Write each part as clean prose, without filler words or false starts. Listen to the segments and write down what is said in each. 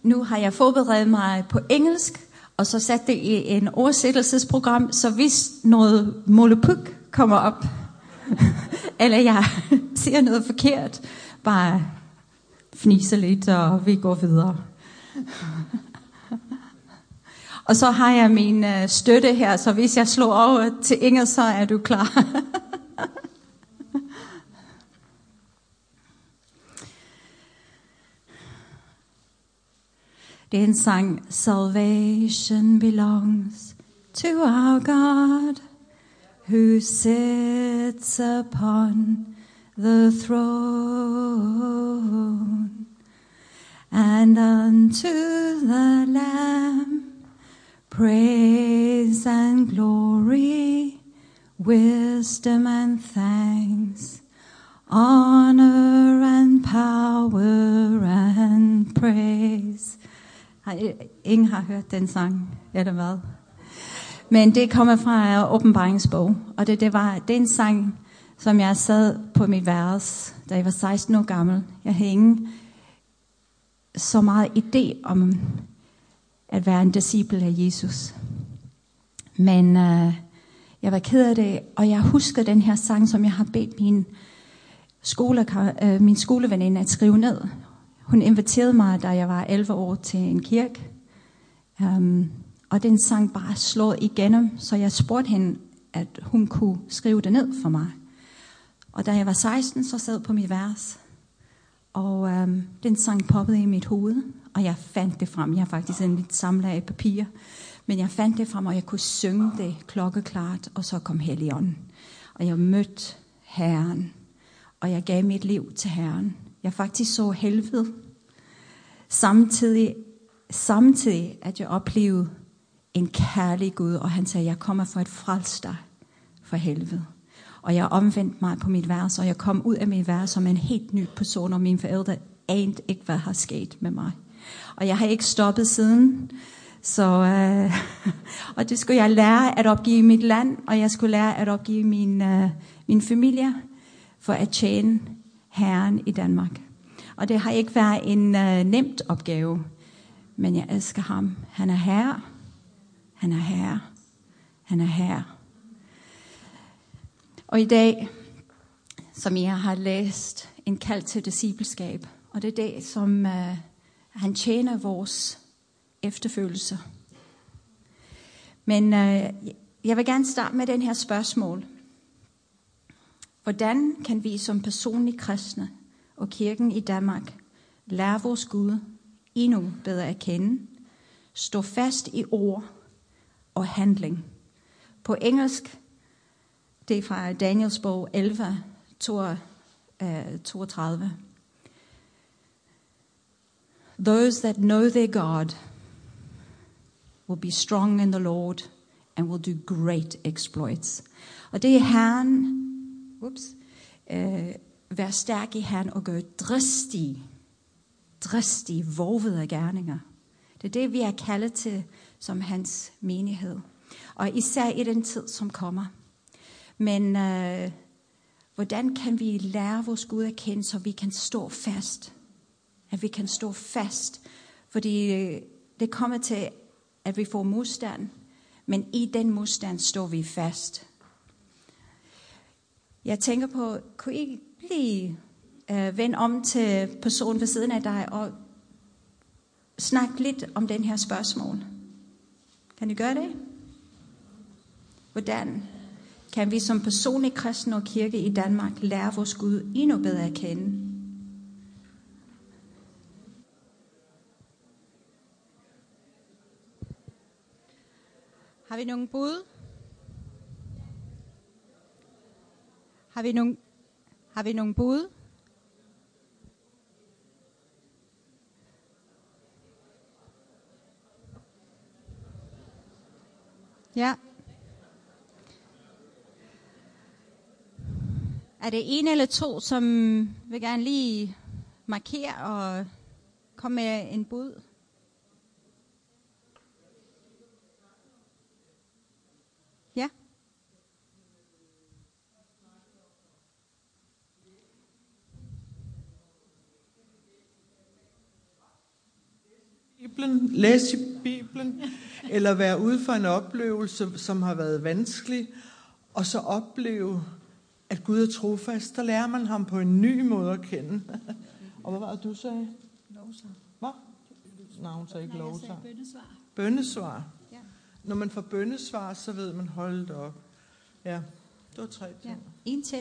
nu har jeg forberedt mig på engelsk, og så sat det i en oversættelsesprogram, så hvis noget molepuk kommer op, eller jeg siger noget forkert, bare fnise lidt, og vi går videre. Og så har jeg min støtte her, så hvis jeg slår over til engelsk, så er du klar. Det er en sang. Salvation belongs to our God, who sits upon the throne, and unto the Lamb praise and glory, wisdom and thanks, honor and power and praise. Ingen har hørt den sang, eller hvad? Men det kommer fra Åbenbaringsbog, og det er en sang, som jeg sad på mit værelse, da jeg var 16 år gammel. Jeg havde ingen så meget idé om at være en disciple af Jesus. Men jeg var ked af det, og jeg husker den her sang, som jeg har bedt min skoleveninde at skrive ned. Hun inviterede mig, da jeg var 11 år, til en kirke. Og den sang bare slået igennem, så jeg spurgte hende, at hun kunne skrive det ned for mig. Og da jeg var 16, så sad på mit vers. Og den sang poppede i mit hoved, og jeg fandt det frem. Jeg har faktisk en lidt samlet af papir. Men jeg fandt det frem, og jeg kunne synge det klokkeklart, og så kom Helligånden. Og jeg mødte Herren, og jeg gav mit liv til Herren. Jeg faktisk så helvede. Samtidig at jeg oplevede en kærlig Gud, og han sagde, jeg kommer for at frelse dig for helvede. Og jeg omvendte mig på mit vers, og jeg kom ud af mit vers som en helt ny person, og mine forældre anede ikke, hvad har sket med mig. Og jeg har ikke stoppet siden. Så, og det skulle jeg lære at opgive mit land, og jeg skulle lære at opgive min familie for at tjene Herren i Danmark. Og det har ikke været en nemt opgave, men jeg elsker ham. Han er herre. Han er herre. Han er herre. Og i dag, som jeg har læst, en kald til discipleskab, og det er det, som han tjener vores efterfølgelse. Men jeg vil gerne starte med den her spørgsmål. Hvordan kan vi som personlige kristne og kirken i Danmark lære vores Gud endnu bedre at kende, stå fast i ord og handling? På engelsk, det er fra Daniels bog 11, 32. Those that know their God will be strong in the Lord and will do great exploits. Og det er Herren, vær stærk i Herren og gør dristige, vovede gerninger. Det er det, vi er kaldet til som hans menighed. Og især i den tid, som kommer. Men hvordan kan vi lære vores Gud at kende, så vi kan stå fast? At vi kan stå fast. Fordi det kommer til, at vi får modstand. Men i den modstand står vi fast. Jeg tænker på, kunne I lige vende om til personen ved siden af dig og snakke lidt om den her spørgsmål? Kan I gøre det? Hvordan kan vi som personlige kristne og kirke i Danmark lære vores Gud endnu bedre at kende? Har vi nogen bud? Har vi nogen bud? Ja. Er det en eller to, som vil gerne lige markere og komme med en bud? Ja. læse i Bibelen, eller være ude for en oplevelse, som har været vanskelig, og så opleve, at Gud er trofast. Der lærer man ham på en ny måde at kende. Og hvad var det, du sagde? Lovsang. Hvad? Nej, hun sagde ikke lovsang. Jeg sagde bønnesvar. Bønnesvar. Ja. Når man får bønnesvar, så ved man, hold det op. Ja, det var 3 ting. Ja. En til.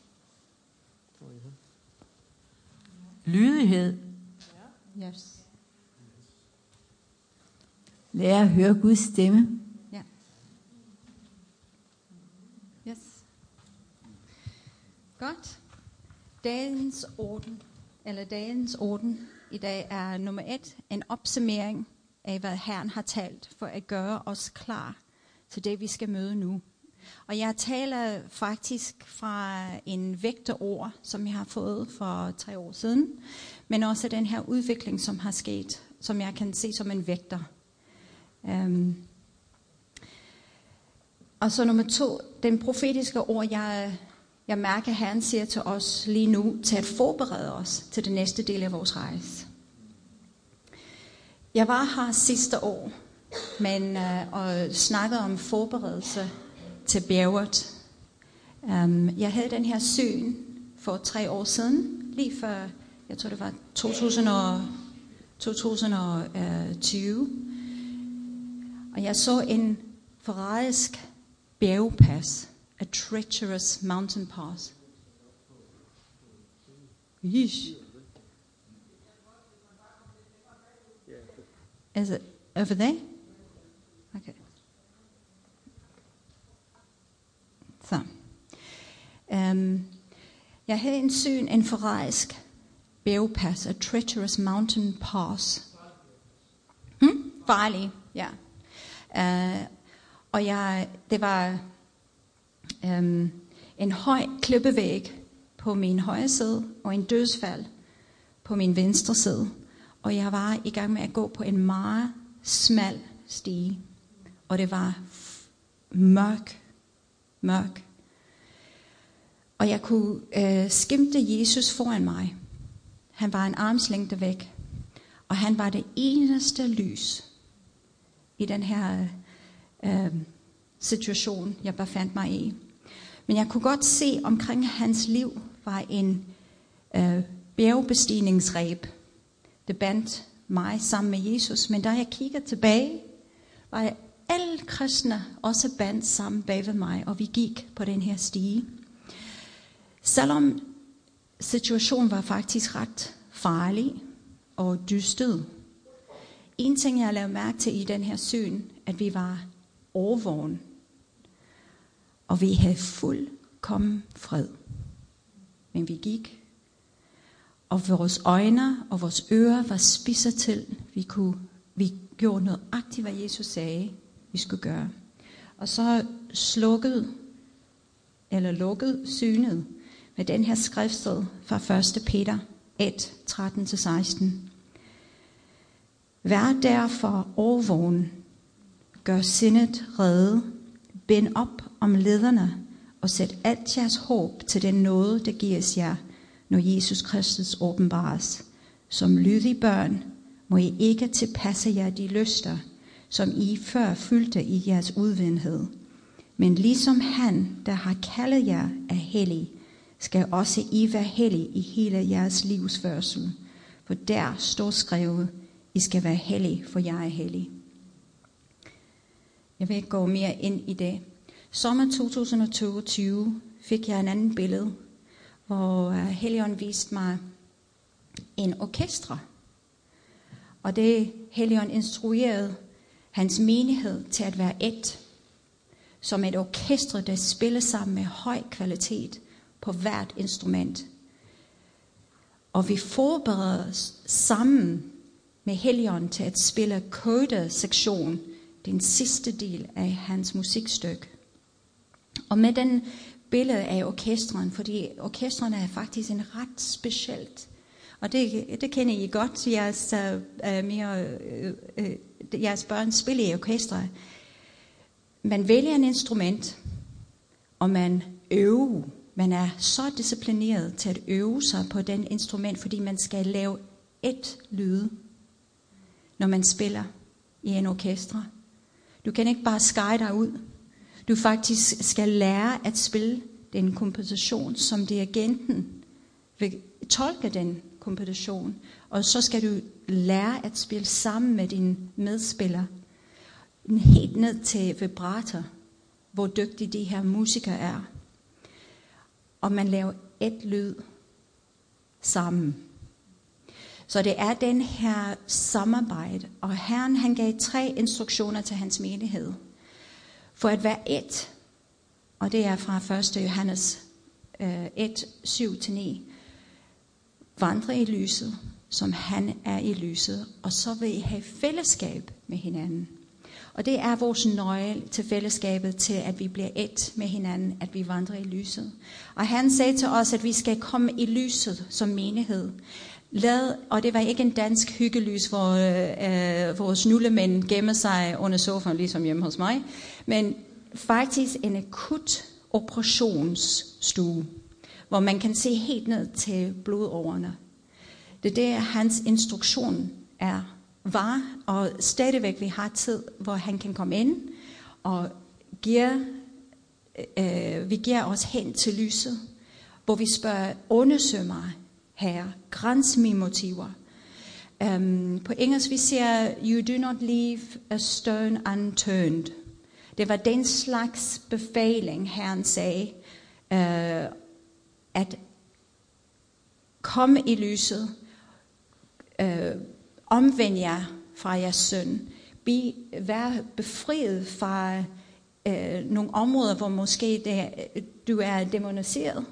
Lydighed. Yes. Lær at høre Guds stemme. Ja. Yes. Godt. Dagens orden i dag er nummer 1, en opsummering af, hvad Herren har talt, for at gøre os klar til det, vi skal møde nu. Og jeg taler faktisk fra en vægterord, som jeg har fået for 3 år siden, men også den her udvikling, som har sket, som jeg kan se som en vægter. Og så nummer 2, den profetiske ord, jeg mærker, at Herren siger til os lige nu, til at forberede os til den næste del af vores rejse. Jeg var her sidste år, og snakkede om forberedelse til bjerget. Jeg havde den her syn for 3 år siden, lige før, jeg tror det var 2020. Og jeg så en forræderisk bjergpas, a treacherous mountain pass. Yeesh. Is it over there? Okay. Så. Jeg havde en syn, en forræderisk bjergpas, a treacherous mountain pass. Farlig, ja. Og det var en høj klippevæg på min højre side, og en dødsfald på min venstre side. Og jeg var i gang med at gå på en meget smal stige. Og det var mørk. Og jeg kunne skimte Jesus foran mig. Han var en armslængde væk. Og han var det eneste lys i den her situation, jeg befandt mig i. Men jeg kunne godt se, omkring hans liv var en bjergbestigningsreb. Det bandt mig sammen med Jesus. Men da jeg kigger tilbage, var alle kristne også bandt sammen bag ved mig, og vi gik på den her stige. Selvom situationen var faktisk ret farlig og dystet. En ting, jeg lavede mærke til i den her syn, at vi var overvågen. Og vi havde fuldkommen fred. Men vi gik. Og vores øjne og vores ører var spidset til. Vi gjorde noget aktivt, hvad Jesus sagde, vi skulle gøre. Og så lukkede synet med den her skriftsted fra 1. Peter 1, 13-16. Vær derfor overvågen, gør sindet rede, bind op om lederne og sæt alt jeres håb til den nåde, der gives jer, når Jesus Kristus åbenbares. Som lydige børn må I ikke tilpasse jer de lyster, som I før fyldte i jeres udvidenhed. Men ligesom han, der har kaldet jer, er hellig, skal også I være hellige i hele jeres livsførsel. For der står skrevet, I skal være hellige, for jeg er hellig. Jeg vil ikke gå mere ind i det. Sommer 2022 fik jeg en anden billede, hvor Helligånden viste mig en orkestre. Og det Helligånden instruerede hans menighed til at være ét. Som et orkestre, der spiller sammen med høj kvalitet på hvert instrument. Og vi forbereder os sammen med Helligånden til at spille coda-sektion, den sidste del af hans musikstykke. Og med den billede af orkestren, fordi orkestrene er faktisk en ret specielt. Og det kender I godt, jeres børn spiller i orkestre. Man vælger en instrument, og man øver. Man er så disciplineret til at øve sig på den instrument, fordi man skal lave et lyd. når man spiller i en orkestre. Du kan ikke bare skære dig ud. Du faktisk skal lære at spille den komposition, som dirigenten vil tolke den komposition. Og så skal du lære at spille sammen med dine medspillere. Helt ned til vibrator, hvor dygtige de her musikere er. Og man laver et lyd sammen. Så det er den her samarbejde. Og Herren, han gav 3 instruktioner til hans menighed. For at være et, og det er fra 1. Johannes 1, 7-9. Vandre i lyset, som han er i lyset. Og så vil I have fællesskab med hinanden. Og det er vores nøgle til fællesskabet, til at vi bliver et med hinanden, at vi vandrer i lyset. Og han sagde til os, at vi skal komme i lyset som menighed. Og det var ikke en dansk hyggelys, hvor vores nullemænd gemmer sig under sofaen, ligesom hjemme hos mig. Men faktisk en akut operationsstue, hvor man kan se helt ned til blodårerne. Det er det, hans instruktion var, og stadigvæk vi har tid, hvor han kan komme ind og vi giver os hen til lyset, hvor vi spørger, undersøg mig, Herre, græns mine motiver. På engelsk vi siger, you do not leave a stone unturned. Det var den slags befaling, Herren sagde, at komme i lyset, omvend jer fra jeres synd, vær befriet fra nogle områder, hvor måske du er demoniseret,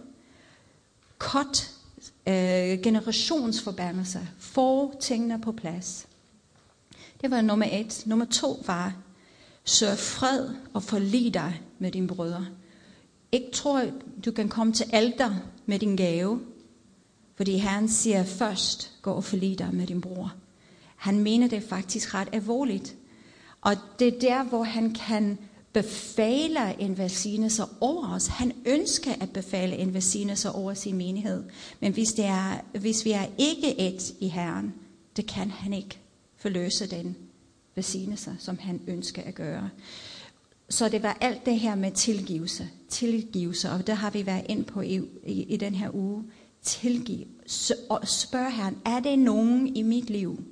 cut generationsforbandelser, få tingene på plads. Det var nummer 1. Nummer 2 var, sørg fred og forlig dig med dine brødre. Ikke tror, du kan komme til alter med din gave, fordi Herren siger først, gå og forlig dig med din bror. Han mener det faktisk ret alvorligt. Og det er der, hvor han kan befale en velsignelse over os. Han ønsker at befale en velsignelse over sin menighed. Men hvis vi er ikke et i Herren, det kan han ikke forløse den velsignelse, som han ønsker at gøre. Så det var alt det her med tilgivelse, og der har vi været ind på i den her uge. Og spørg Herren, er det nogen i mit liv,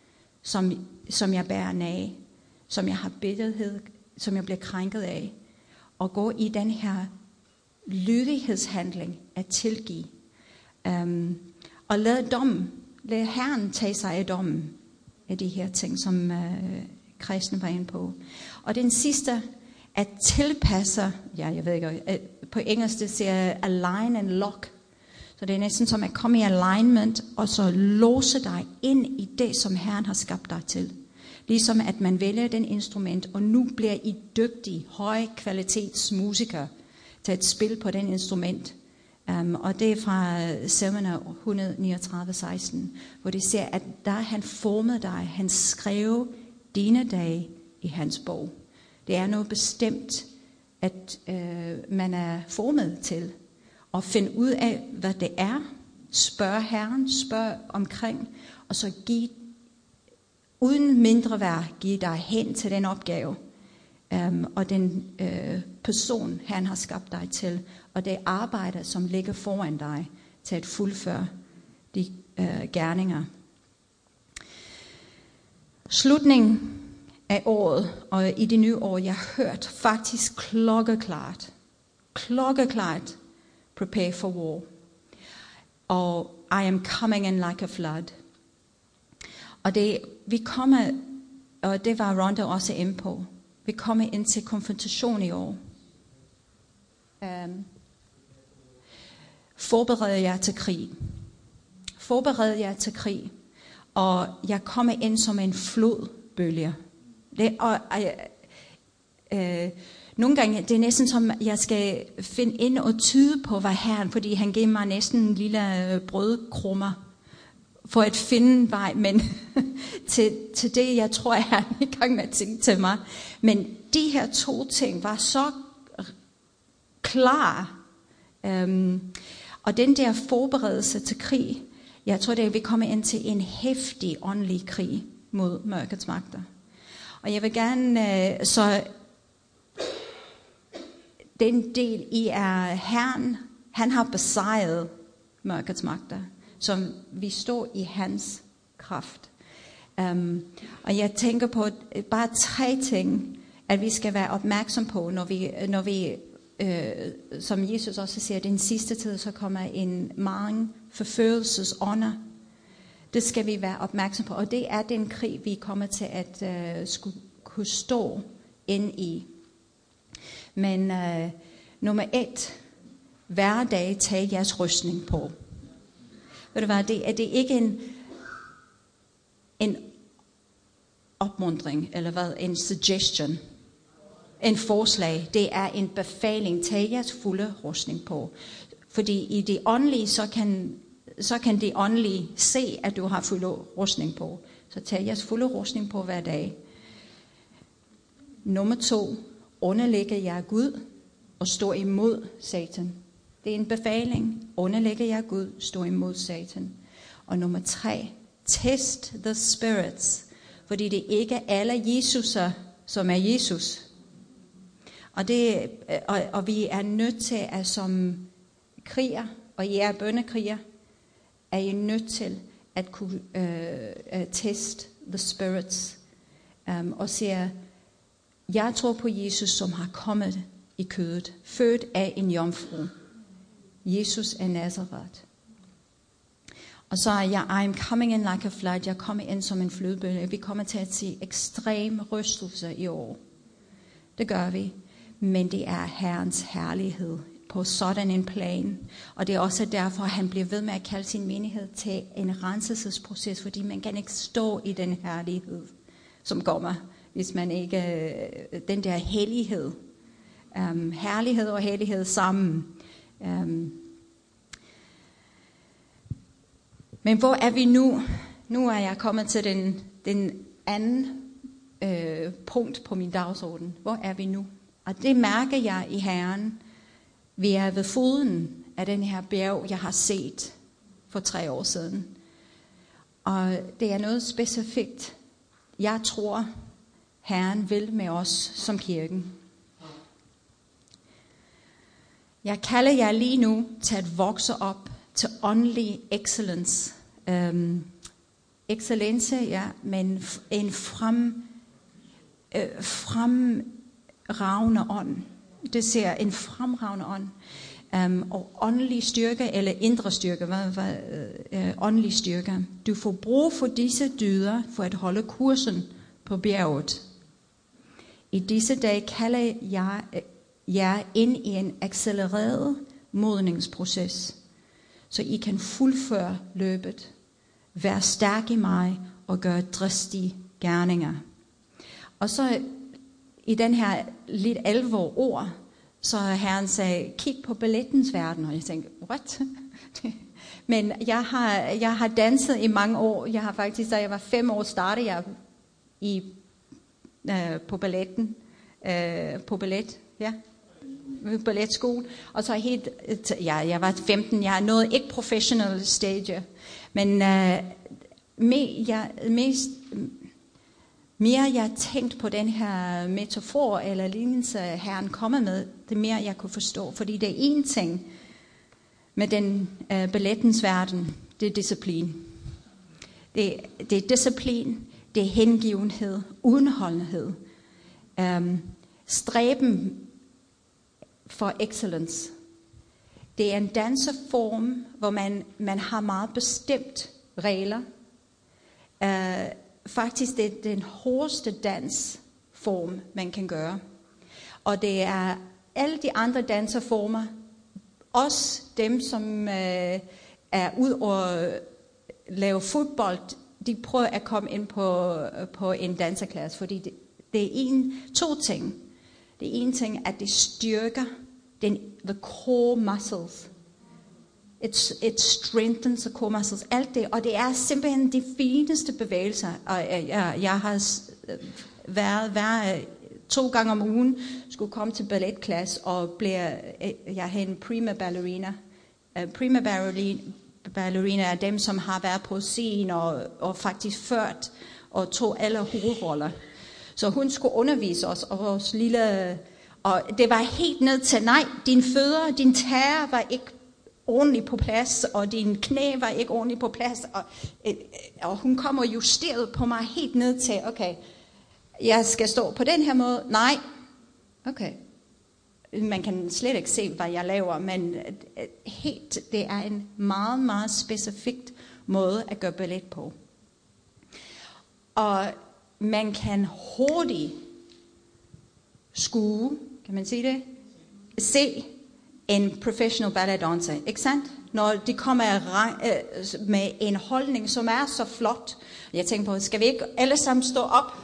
som jeg bærer af, som jeg har bitterhed, som jeg bliver krænket af, og gå i den her lydighedshandling at tilgive. Og lad Herren tage sig af dommen af de her ting, som kristne var inde på. Og den sidste, at tilpasse, jeg ved ikke, på engelsk det siger align and lock. Så det er næsten som at komme i alignment, og så låse dig ind i det, som Herren har skabt dig til. Ligesom at man vælger den instrument, og nu bliver I dygtige, høj kvalitets musikere til at spille på den instrument. Og det er fra Salmerne 139:16, hvor det siger, at der han formede dig, han skrev dine dage i hans bog. Det er noget bestemt, at man er formet til. Og finde ud af, hvad det er. Spørg Herren, spørg omkring, og så uden mindre værd, give dig hen til den opgave, og den person, han har skabt dig til, og det arbejde, som ligger foran dig, til at fuldføre de gerninger. Slutningen af året, og i det nye år, jeg har hørt faktisk klokkeklart, prepare for war. Og I am coming in like a flood. Og og det var Rhonda også inde på. Vi kommer ind til konfrontation i år. Forbered jer til krig. Forbered jer til krig. Og jeg kommer ind som en flodbølge. Nogle gange, det er næsten som, jeg skal finde ind og tyde på, hvad Herren, fordi han giver mig næsten en lille brødkrummer, for at finde vej, men til det, jeg tror, jeg er i gang med at tænke til mig. Men de her 2 ting var så klare. Og den der forberedelse til krig, jeg tror, det er, at vi kommer ind til en heftig åndelig krig. mod mørkets magter. Og jeg vil gerne, så den del i er Herren, han har besejret mørkets magter, som vi står i hans kraft. Og jeg tænker på bare 3 ting, at vi skal være opmærksom på, når vi som Jesus også siger, den sidste tid, så kommer en mange forførelsesånder. Det skal vi være opmærksom på, og det er den krig, vi kommer til at skulle kunne stå ind i. Men nummer 1, hver dag tag jeres rustning på. Ved du hvad, det er ikke en opmuntring, eller hvad, en suggestion, en forslag. Det er en befaling, tag jeres fulde rustning på. Fordi i det åndelige, så kan det åndelige se, at du har fuld rustning på. Så tag jeres fulde rustning på hver dag. Nummer 2, underlægge jer Gud og stå imod Satan. Det er en befaling. Underlægge jer Gud, stå imod Satan. Og nummer 3, test the spirits. Fordi det ikke er alle Jesuser, som er Jesus. Og vi er nødt til at som kriger, og I er bønnekriger, er I nødt til at kunne teste the spirits. Og siger, jeg tror på Jesus, som har kommet i kødet, født af en jomfru. Jesus af Nazareth. Og så er jeg, I'm coming in like a flood. Jeg kommer ind som en flodbølge. Vi kommer til at se ekstrem rystelse i år. Det gør vi. Men det er Herrens herlighed på sådan en plan. Og det er også derfor, han bliver ved med at kalde sin menighed til en renselsesproces, fordi man kan ikke stå i den herlighed, som kommer, hvis man ikke, den der hellighed, herlighed og hellighed sammen. Men hvor er vi nu? Nu er jeg kommet til den anden punkt på min dagsorden. Hvor er vi nu? Og det mærker jeg i Herren. Vi er ved foden af den her bjerg, jeg har set for 3 år siden. Og det er noget specifikt. Jeg tror, Herren vil med os som kirken. Jeg kalder jer lige nu til at vokse op til åndelig excellence. Excellence, ja, men en fremragende ånd. Det ser en fremragende ånd. Og åndelig styrke, eller indre styrke, åndelig styrke. Du får brug for disse dyder, for at holde kursen på bjerget. I disse dage kalder jeg jer ind i en accelereret modningsproces, så I kan fuldføre løbet. Vær stærk i mig og gør dristige gerninger. Og så i den her lidt alvor ord, så Herren sagde, kig på ballettens verden. Og jeg tænkte, what? Men jeg har danset i mange år. Jeg har faktisk, da jeg var 5 år, startede jeg på balletten. På ballet, ja. Balletskole. Og så helt, jeg var 15, jeg nåede ikke professional stage. Men mere jeg tænkte på den her metafor eller lignelse, Herren kommer med, det mere jeg kunne forstå. Fordi det er en ting med den ballettens verden, det er disciplin. Det er disciplin, det er hengivenhed, udenholdenhed. Stræben for excellence. Det er en danseform, hvor man har meget bestemt regler. Faktisk det er den hårdeste dansform, man kan gøre. Og det er alle de andre danserformer, også dem, som er ud og lave fodbold, de prøver at komme ind på en danserklasse, fordi det er 2 ting. Det er en ting, at det styrker the core muscles. It strengthens the core muscles. Alt det, og det er simpelthen de fineste bevægelser. Og jeg har været 2 gange om ugen, skulle komme til balletklasse, og jeg havde en prima ballerina. Prima ballerina er dem, som har været på scenen og faktisk ført og tog alle hovedroller. Så hun skulle undervise os, og vores lille... Og det var helt ned til, nej, din fødder, din tæer var ikke ordentligt på plads, og din knæ var ikke ordentligt på plads. Og hun kom og justerede på mig helt ned til, okay, jeg skal stå på den her måde. Nej, okay. Man kan slet ikke se, hvad jeg laver, men det er en meget, meget specifikt måde at gøre ballet på. Og man kan hurtigt skue, kan man sige det? Se en professional balletdanser, ikke sandt? Når de kommer med en holdning, som er så flot. Jeg tænker på, skal vi ikke alle sammen stå op?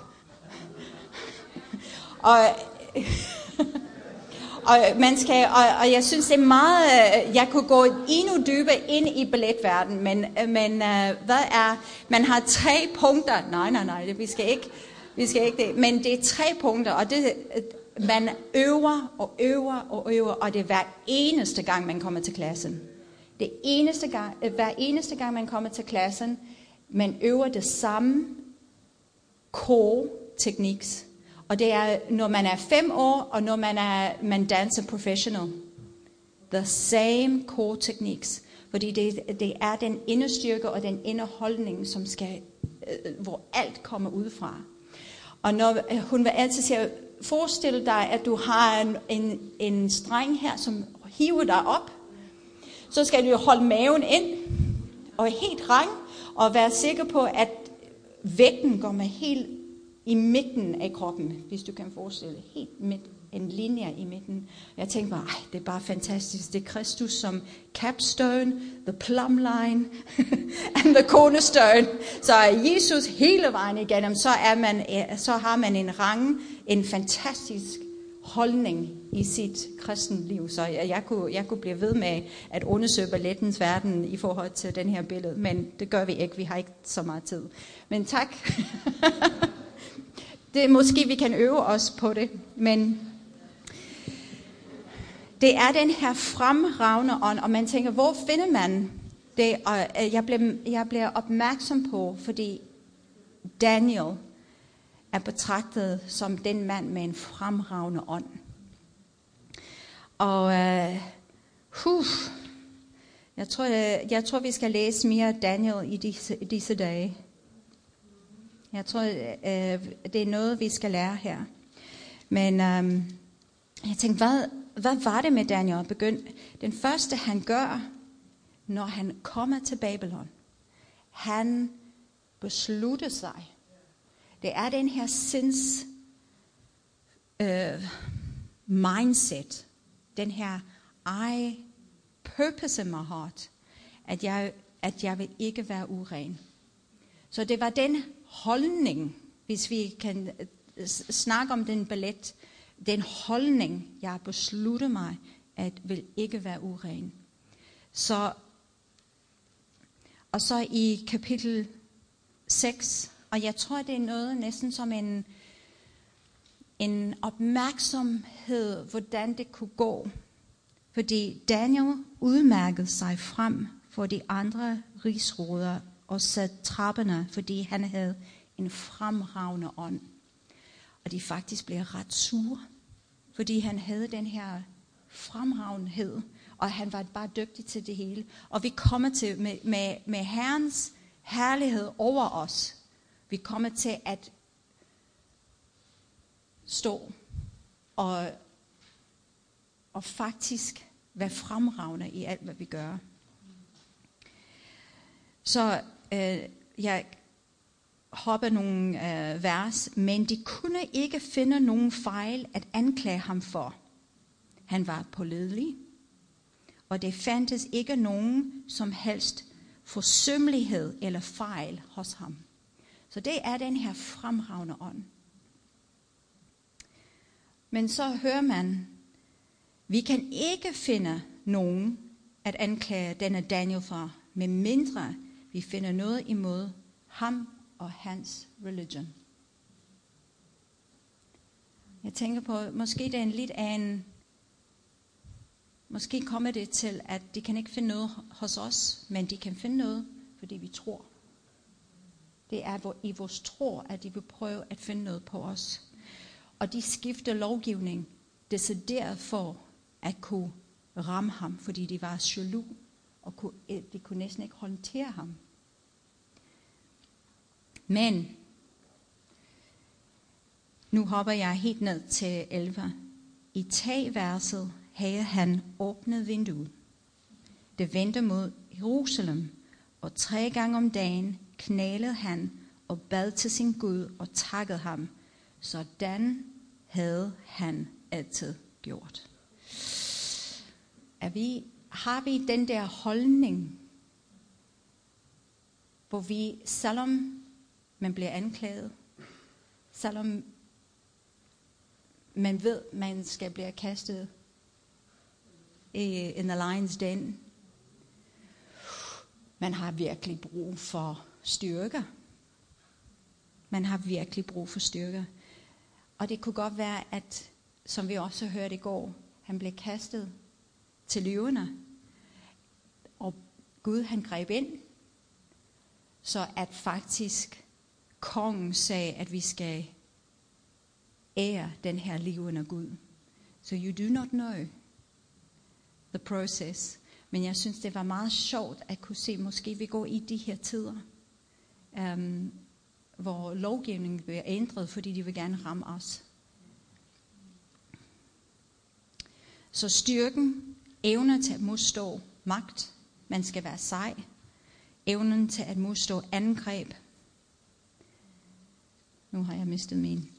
Og jeg synes, det er meget... Jeg kunne gå endnu dybere ind i balletverdenen, men hvad er... Man har 3 punkter. Nej, vi skal ikke det. Men det er 3 punkter, og det... Man øver, og det er hver eneste gang, man kommer til klassen. Hver eneste gang, man kommer til klassen, man øver det samme core-tekniks. Og det er, når man er 5 år, og når man danser professional. The same core techniques. Fordi det er den inderstyrke og den inderholdning, som skal, hvor alt kommer udefra. Og når hun vil altid sige, forestil dig, at du har en streng her, som hiver dig op. Så skal du holde maven ind, og helt rank, og være sikker på, at vægten går med helt i midten af kroppen, hvis du kan forestille dig, helt midt, en linje i midten. Jeg tænkte bare, det er bare fantastisk. Det er Kristus som capstone, the plumb line, and the cornerstone. Så Jesus hele vejen igennem, så har man en fantastisk holdning i sit kristenliv. Så jeg kunne blive ved med at undersøge ballettens verden i forhold til den her billede, men det gør vi ikke. Vi har ikke så meget tid. Men tak. Det måske vi kan øve os på det, men det er den her fremragende ånd, og man tænker, hvor finder man det? Og jeg bliver opmærksom på, fordi Daniel er betragtet som den mand med en fremragende ånd. Og jeg tror vi skal læse mere Daniel i disse dage. Jeg tror, det er noget, vi skal lære her. Men jeg tænkte, hvad var det med Daniel? Den første, han gør, når han kommer til Babylon, han beslutter sig. Det er den her sinds mindset, den her purpose in my heart, at jeg vil ikke være uren. Så det var den holdning, hvis vi kan snakke om den ballet, den holdning, jeg beslutter mig, at vil ikke være uren. Og så i kapitel 6, og jeg tror, det er noget næsten som en opmærksomhed, hvordan det kunne gå. Fordi Daniel udmærkede sig frem for de andre rigsråder og satte trapperne, fordi han havde en fremragende ånd. Og de faktisk blev ret sure, fordi han havde den her fremragenhed, og han var bare dygtig til det hele. Og vi kommer til, med Herrens herlighed over os, vi kommer til at stå og faktisk være fremragende i alt, hvad vi gør. Så jeg hopper nogle vers, men de kunne ikke finde nogen fejl at anklage ham for. Han var pålidelig, og det fandtes ikke nogen som helst forsømmelighed eller fejl hos ham. Så det er den her fremragende ånd. Men så hører man, vi kan ikke finde nogen at anklage denne Daniel for, med mindre vi finder noget imod ham og hans religion. Jeg tænker på, måske det er en lidt af en, måske kommer det til, at de kan ikke finde noget hos os, men de kan finde noget, fordi vi tror. Det er i vores tro, at de vil prøve at finde noget på os. Og de skifter lovgivning decideret for at kunne ramme ham, fordi de var jaloux, og de kunne næsten ikke håndtere ham. Men nu hopper jeg helt ned til 11. I tagværset havde han åbnet vinduet. Det vendte mod Jerusalem, og 3 gange om dagen knælede han og bad til sin Gud og takkede ham. Sådan havde han altid gjort. Har vi den der holdning, hvor vi, selvom man bliver anklaget, selvom man ved, man skal blive kastet in the lion's den, man har virkelig brug for styrke. Man har virkelig brug for styrke. Og det kunne godt være, at, som vi også hørte i går, han blev kastet til løverne. Og Gud, han greb ind. Så at faktisk kongen sagde, at vi skal ære den her levende Gud. So you do not know the process. Men jeg synes, det var meget sjovt at kunne se, måske vi går i de her tider, hvor lovgivningen bliver ændret, fordi de vil gerne ramme os. Så styrken, evnen til at modstå magt, man skal være sej, evnen til at modstå angreb. Nu har jeg mistet min.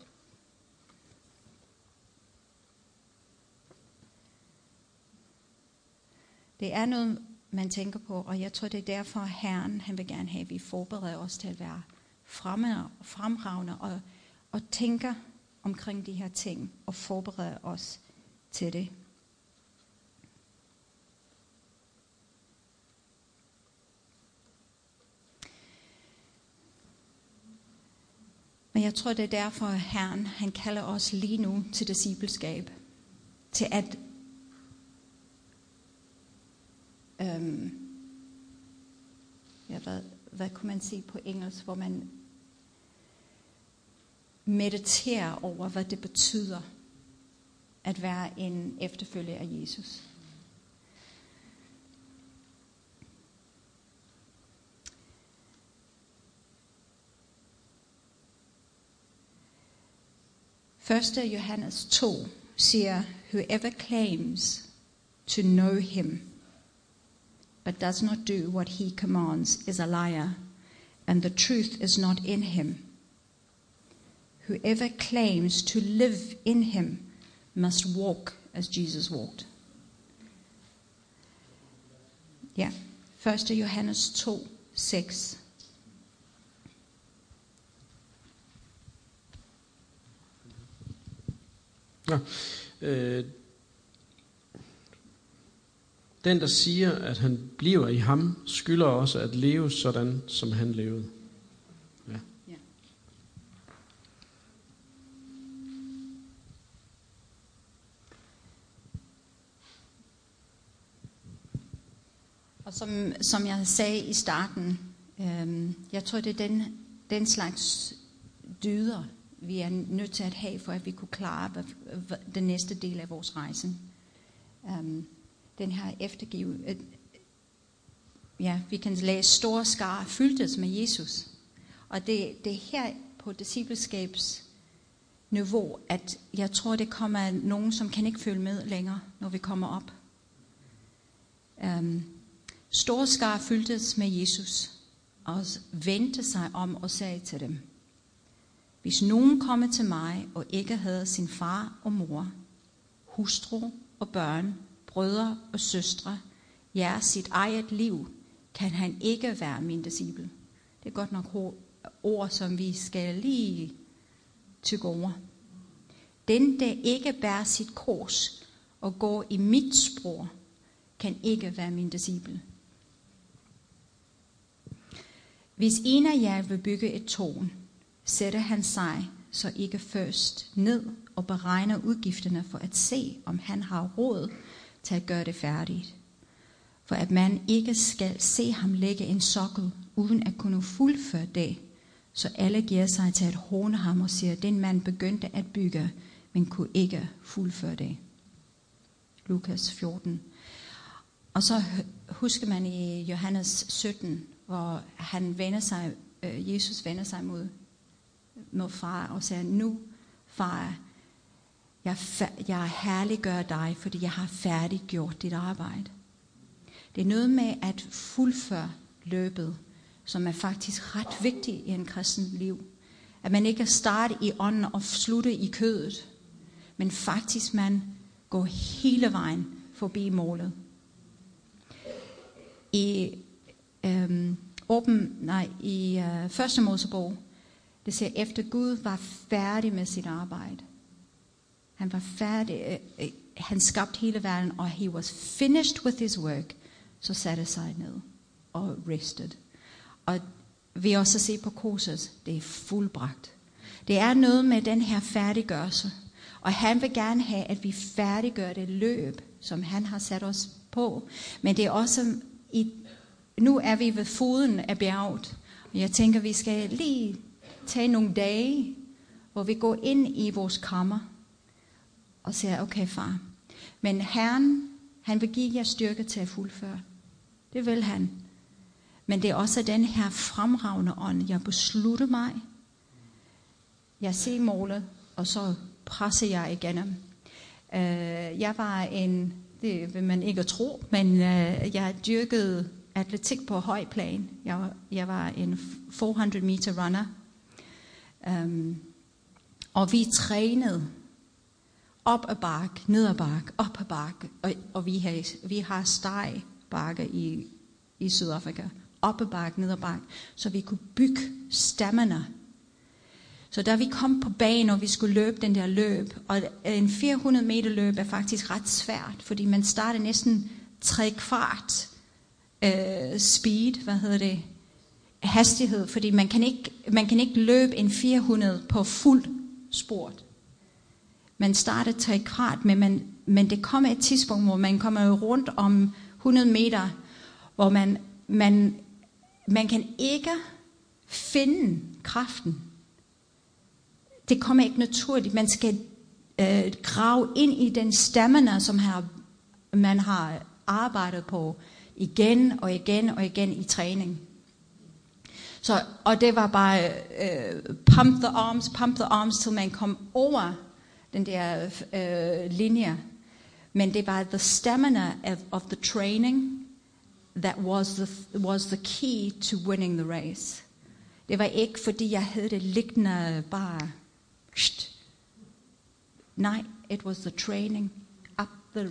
Det er noget, man tænker på, og jeg tror, det er derfor, Herren, han vil gerne have, at vi forbereder os til at være fremragende og tænker omkring de her ting og forbereder os til det. Men jeg tror, det er derfor, at Herren, han kalder os lige nu til discipleskab. Til at hvad kunne man sige på engelsk, hvor man mediterer over, hvad det betyder at være en efterfølger af Jesus. Første Johannes 2 siger, whoever claims to know him but does not do what he commands is a liar, and the truth is not in him. Whoever claims to live in him must walk as Jesus walked. Ja, 1. Johannes 2, 6. Ja, den, der siger, at han bliver i ham, skylder også at leve sådan, som han levede. Ja. Ja. Og som jeg sagde i starten, jeg tror, det er den slags dyder, vi er nødt til at have, for at vi kunne klare den næste del af vores rejse. Den her eftergive. Vi kan læse store skare fyldtes med Jesus. Og det er her på discipleskabsniveau, at jeg tror, det kommer nogen, som kan ikke følge med længere, når vi kommer op. Store skare fyldtes med Jesus, og vendte sig om og sagde til dem, hvis nogen kommer til mig og ikke havde sin far og mor, hustru og børn, brødre og søstre, sit eget liv, kan han ikke være min disciple. Det er godt nok ord, som vi skal lige tygge over. Den, der ikke bærer sit kors og går i mit spor, kan ikke være min disciple. Hvis en af jer vil bygge et tårn, sætter han sig så ikke først ned og beregner udgifterne for at se, om han har råd til at gøre det færdigt. For at man ikke skal se ham lægge en sokkel, uden at kunne fuldføre det, Så alle giver sig til at håne ham og siger, den mand begyndte at bygge, men kunne ikke fuldføre det. Lukas 14. Og så husker man i Johannes 17, hvor Jesus vender sig mod far og siger, nu far, jeg herliggør dig, fordi jeg har færdiggjort dit arbejde. Det er noget med at fuldføre løbet, som er faktisk ret vigtigt i en kristen liv. At man ikke starter i ånden og slutter i kødet, men faktisk man går hele vejen forbi målet. I første Mosebog, det siger, efter Gud var færdig med sit arbejde. Han var færdig, han skabte hele verden, og he was finished with his work. Så satte sig ned og rested. Og vi også se på korset, det er fuldbragt. Det er noget med den her færdiggørelse. Og han vil gerne have, at vi færdiggør det løb, som han har sat os på. Men det er også, nu er vi ved foden af bjerget. Og jeg tænker, vi skal lige tage nogle dage, hvor vi går ind i vores kammer. Og siger, okay far, men Herren, han vil give jer styrke til at fuldføre. Det vil han. Men det er også den her fremragende ånd. Jeg beslutter mig. Jeg ser målet, og så presser jeg igennem. Jeg var det vil man ikke tro, men jeg dyrkede atletik på høj plan. Jeg var en 400 meter runner. Og vi trænede op ad bakke, ned ad bakke, op ad bakke. Og vi har steg bakke i Sydafrika. Op ad bakke, ned ad bakke. Så vi kunne bygge stamina. Så da vi kom på banen, og vi skulle løbe den der løb, og en 400 meter løb er faktisk ret svært, fordi man starter næsten 3/4 speed, hastighed, fordi man kan ikke løbe en 400 på fuld sport. Man starter 3/4, men det kommer et tidspunkt, hvor man kommer rundt om 100 meter, hvor man kan ikke finde kraften. Det kommer ikke naturligt. Man skal grave ind i den stamina, som man har arbejdet på igen og igen og igen i træning. Så, og det var bare pump the arms, til man kom over den der linje. Men det var the stamina of the training that was the key to winning the race. Det var ikke fordi jeg havde det liggende bare. Nej, it was the training up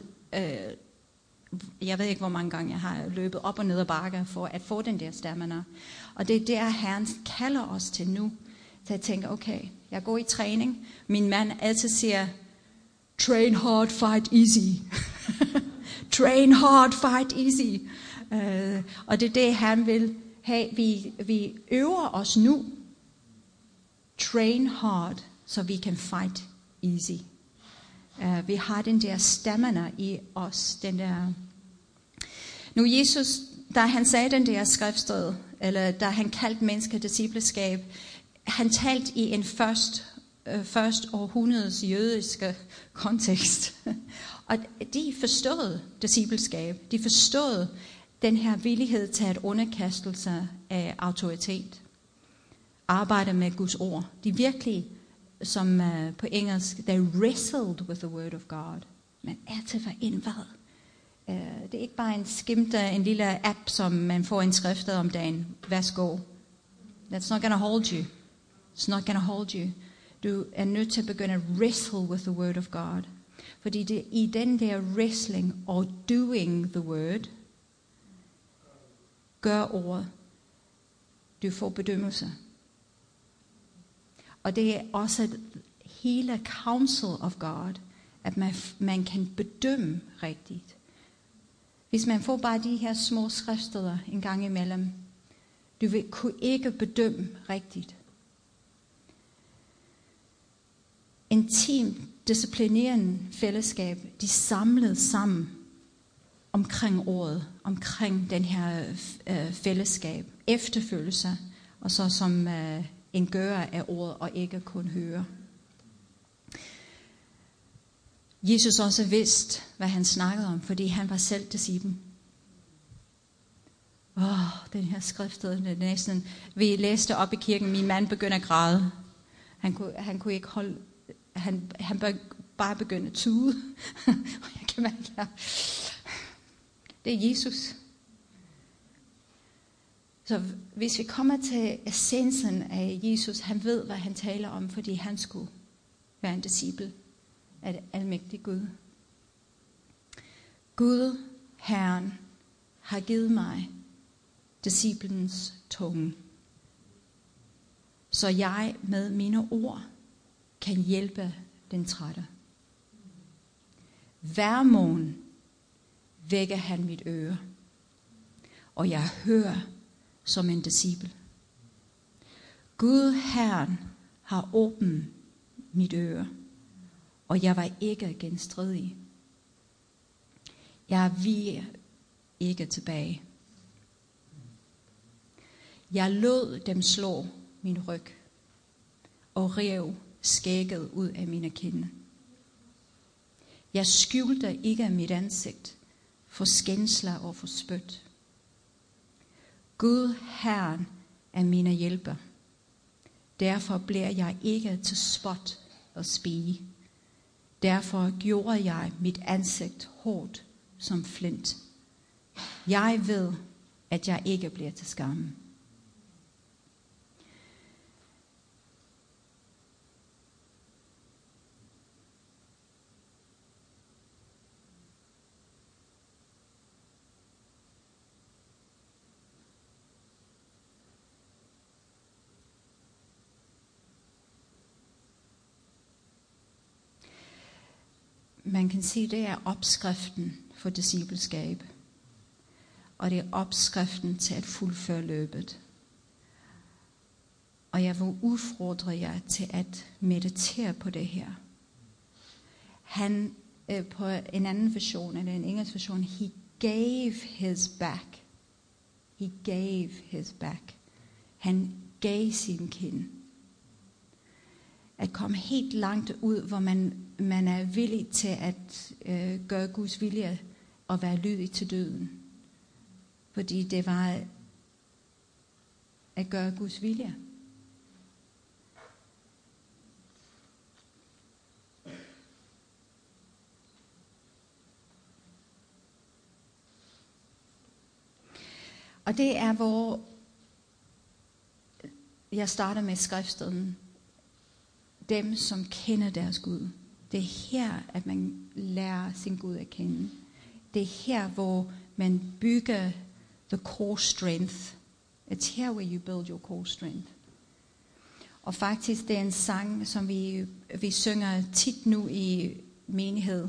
jeg ved ikke hvor mange gange jeg har løbet op og ned ad bakke for at få den der stamina. Og det er der Herren kalder os til nu, til at tænke, okay, jeg går i træning. Min mand altid siger, train hard, fight easy. Train hard, fight easy. Og det er det han vil have. Vi øver os nu. Train hard, så vi kan fight easy. Vi har den der stamina i os. Den der. Nu Jesus, da han sagde den der skriftsted, eller da han kaldte mennesker discipleskab, han talte i en først århundredes jødiske kontekst. Og de forstod discipleskab. De forstod den her villighed til at underkaste sig af autoritet. Arbejde med Guds ord. De virkelig, som på engelsk, they wrestled with the word of God. Men altid var indvad. Det er ikke bare en lille app, som man får en skrift om dagen. Værsgo. That's not going to hold you. It's not going to hold you. Du er nødt til at begynde at wrestle with the word of God. Fordi det i den der wrestling og doing the word, gør ordet, du får bedømmelse. Og det er også hele counsel of God, at man kan bedømme rigtigt. Hvis man får bare de her små skriftsteder en gang imellem, du vil kunne ikke bedømme rigtigt. En team, disciplinerende fællesskab, de samlede sammen omkring ordet, omkring den her fællesskab, efterfølgelse, og så som en gør af ordet, og ikke kun høre. Jesus også vidste, hvad han snakkede om, fordi han var selv disciple. Den her skriftsted, det næsten. Vi læste op i kirken, min mand begyndte at græde. Han kunne ikke holde, han bare begyndte at tude. Og jeg kan mærke, det er Jesus. Så hvis vi kommer til essensen af Jesus, han ved, hvad han taler om, fordi han skulle være en disciple af det almægtige Gud. Gud, Herren, har givet mig disciplens tunge, så jeg med mine ord kan hjælpe den trætte. Hver morgen vækker han mit øre, og jeg hører som en disciple. Gud, Herren, har åbnet mit øre, og jeg var ikke genstridig. Jeg viger ikke tilbage. Jeg lod dem slå min ryg og rev skægget ud af mine kinder. Jeg skjulte ikke mit ansigt for skændsler og for spyt. Gud, Herren, er mine hjælper. Derfor bliver jeg ikke til spot og spie. Derfor gjorde jeg mit ansigt hårdt som flint. Jeg ved, at jeg ikke bliver til skamme. Man kan sige, det er opskriften for discipleskab. Og det er opskriften til at fuldføre løbet. Og jeg vil udfordre jer til at meditere på det her. Han på en anden version, eller en engelsk version, he gave his back. He gave his back. Han gav sin kind. At komme helt langt ud, hvor man er villig til at gøre Guds vilje og være lydig til døden. Fordi det var at gøre Guds vilje. Og det er, hvor jeg starter med skriftsteden. Dem, som kender deres Gud. Det er her, at man lærer sin Gud at kende. Det er her, hvor man bygger the core strength. It's here where you build your core strength. Og faktisk, det er en sang, som vi synger tit nu i menighed.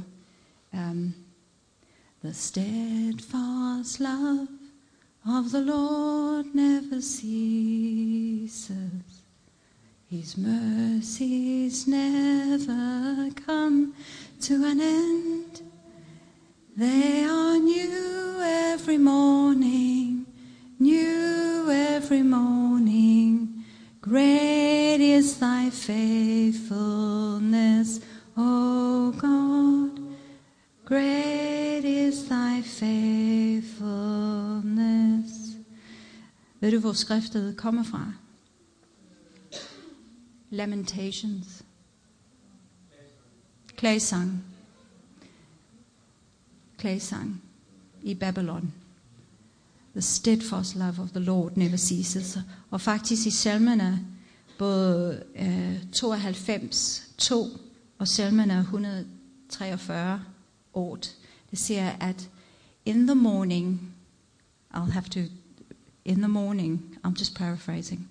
The steadfast love of the Lord never ceases. His mercies never come to an end. They are new every morning, new every morning. Great is thy faithfulness, O God. Great is thy faithfulness. Ved du, hvor skriftet kommer fra? Lamentations. Klagesang i Babylon. The steadfast love of the Lord never ceases. Og faktisk i salmerne, både 92:2 og salmerne 143 8, det siger, at in the morning, I'm just paraphrasing.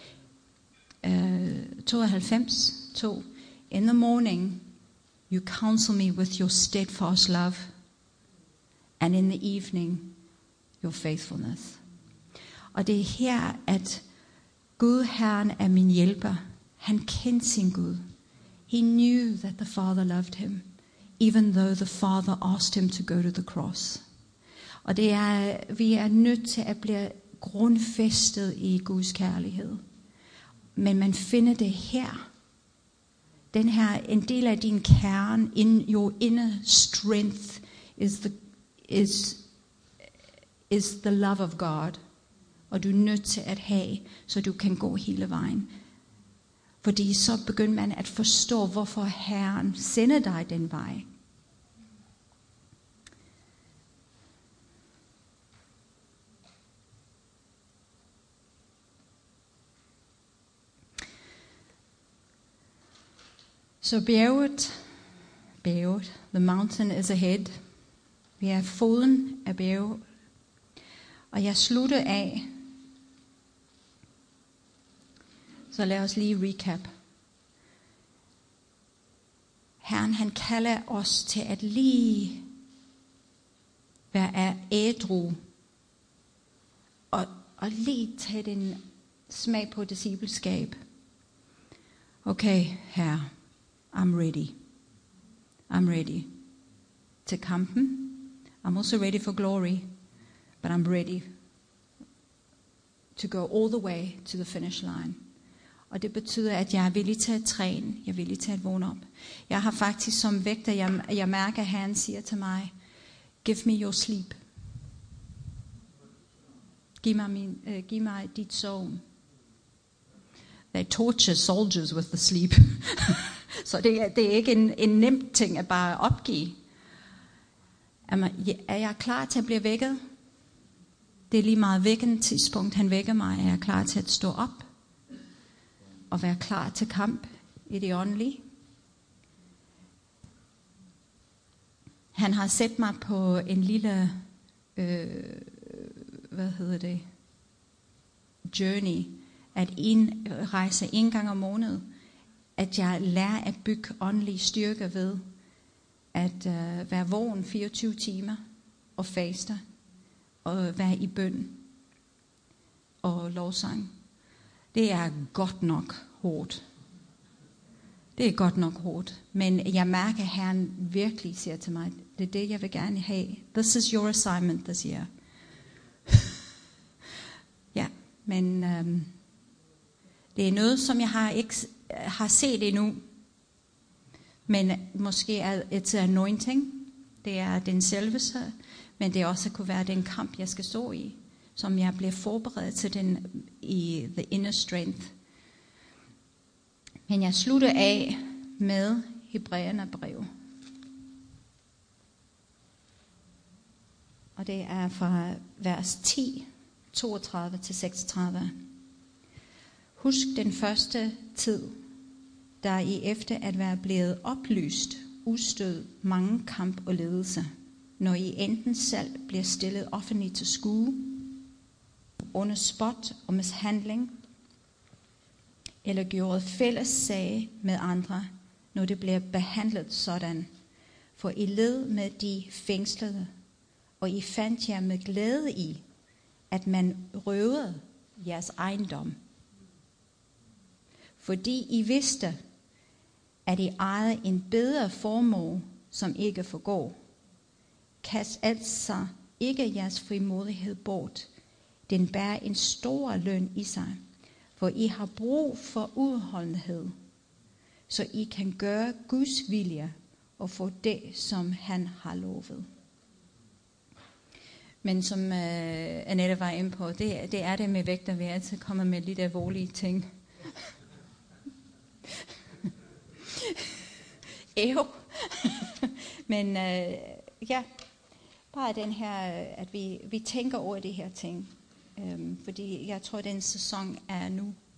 92:2. In the morning, you counsel me with your steadfast love, and in the evening, your faithfulness. Og det er her, at Gud, Herren, er min hjælper. Han kendte sin Gud. He knew that the Father loved him, even though the Father asked him to go to the cross. Og vi er nødt til at blive grundfæstet i Guds kærlighed. Men man finder det her. Den her, en del af din kerne, in your inner strength, is the love of God. Og du er nødt til at have, så du kan gå hele vejen. Fordi så begynder man at forstå, hvorfor Herren sender dig den vej. Så bjerget, the mountain is ahead. Vi er foden af bjerget. Og jeg slutter af. Så lad os lige recap. Herren, han kalder os til at lige være ædru. Og lige tage den smag på discipleskab. Okay, Herre, I'm ready til kampen. I'm also ready for glory. But I'm ready to go all the way to the finish line. Og det betyder, at jeg er villig til at træne. Jeg er villig til at vågne op. Jeg har faktisk som vægter, jeg mærker, at han siger til mig, give me your sleep. Giv mig dit søvn. They torture soldiers with the sleep. Så det er ikke en nem ting at bare opgive. Er jeg klar til at blive vækket? Det er lige meget hvilken tidspunkt han vækker mig. Er jeg klar til at stå op? Og være klar til kamp i det åndelige? Han har sat mig på en lille, journey. At rejse en gang om måneden. At jeg lærer at bygge åndelig styrke ved at være vågen 24 timer og faste. Og være i bøn og lovsang. Det er godt nok hårdt. Det er godt nok hårdt. Men jeg mærker, at Herren virkelig siger til mig, det er det, jeg vil gerne have. This is your assignment this year. Ja, men det er noget, som jeg ikke har set endnu. Men måske er it's anointing. Det er den selvelse. Men det også kunne være den kamp, jeg skal stå i. Som jeg bliver forberedt til den i the inner strength. Men jeg slutter af med Hebræerne brev. Og det er fra vers 10, 32 til 36. Husk den første tid, der I efter at være blevet oplyst, udstød mange kamp og ledelse. Når I enten selv bliver stillet offentligt til skue, under spot og mishandling, eller gjort fælles sag med andre, når det bliver behandlet sådan. For I led med de fængslede, og I fandt jer med glæde i, at man røvede jeres ejendom. Fordi I vidste, at I ejede en bedre formue, som ikke forgår. Kast altså ikke jeres frimodighed bort. Den bærer en stor løn i sig, for I har brug for udholdenhed, så I kan gøre Guds vilje og få det, som han har lovet. Men som Annette var inde på, det er det med vægter, vi altid kommer med lidt alvorlige ting. Men ja, bare den her, at vi tænker over de her ting. Fordi jeg tror, at den sæson er nu.